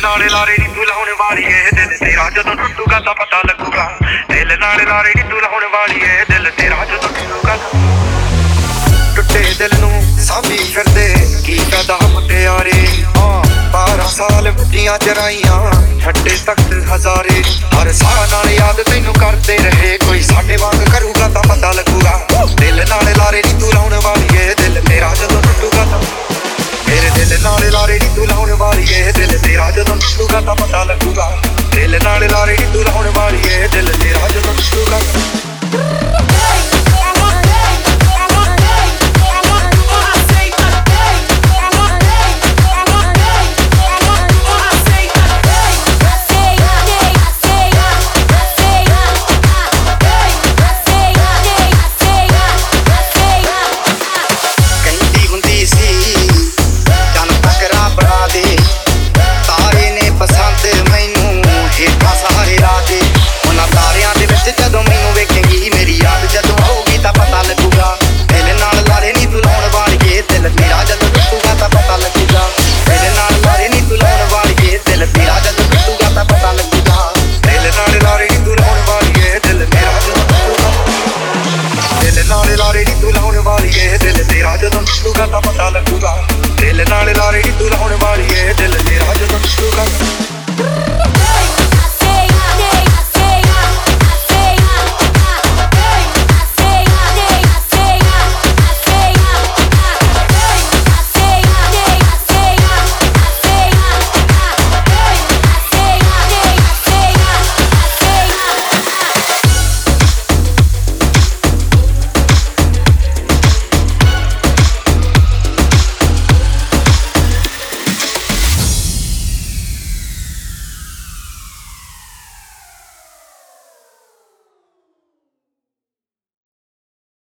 नाले लारे नी तू लाने वाली है दिल तेरा जदों टुटूगा तां पता लगूगा दिल नाले लारे नी तू लाने वाली है दिल तेरा जदों टुटूगा टुटे दिल नूं सांभी फिरदे की फायदा मुटियारे 12 साल बुढ़ियां चराइयां छड्डे तख्त हजारे हर साह नाल याद तैनूं करदे रहे कोई साडे वांग करूगा तां पता लगूगा दिल नाले लारे नी तू लाने वाली है दिल तेरा जदों टुटूगा तां मेरे दिल नाले लारे नी तू लाने वाली है दिल तेरा जदों टुटूगा तां पता लगूगा दिल नाले लारे नी तू लाने वाली है दिल तेरा जदों टुटूगा दिल नाले लारे नी तू लाने